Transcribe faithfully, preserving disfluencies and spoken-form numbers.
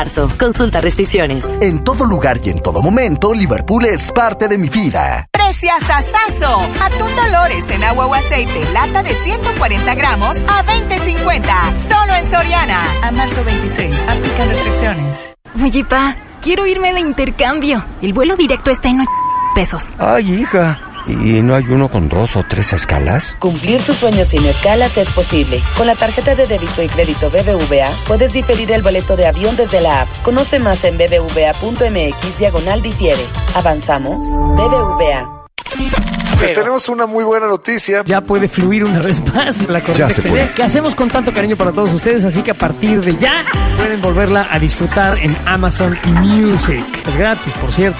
marzo. Consulta restricciones. En todo lugar y en todo momento, Liverpool es parte de mi vida. ¡Preciasasazo! Atún Dolores en agua o aceite, lata de ciento cuarenta gramos a veinte cincuenta. Solo en Soriana. A marzo veintiséis. Aplican restricciones. Oye, pa, quiero irme de intercambio. El vuelo directo está en ochenta pesos. Ay, hija. ¿Y no hay uno con dos o tres escalas? Cumplir tus sueños sin escalas es posible. Con la tarjeta de débito y crédito B B V A, puedes diferir el boleto de avión desde la app. Conoce más en bbva.mx diagonal difiere. Avanzamos. B B V A. Pues tenemos una muy buena noticia. Ya puede fluir una vez más la corriente exterior que hacemos con tanto cariño para todos ustedes, así que a partir de ya pueden volverla a disfrutar en Amazon Music. Es gratis, por cierto.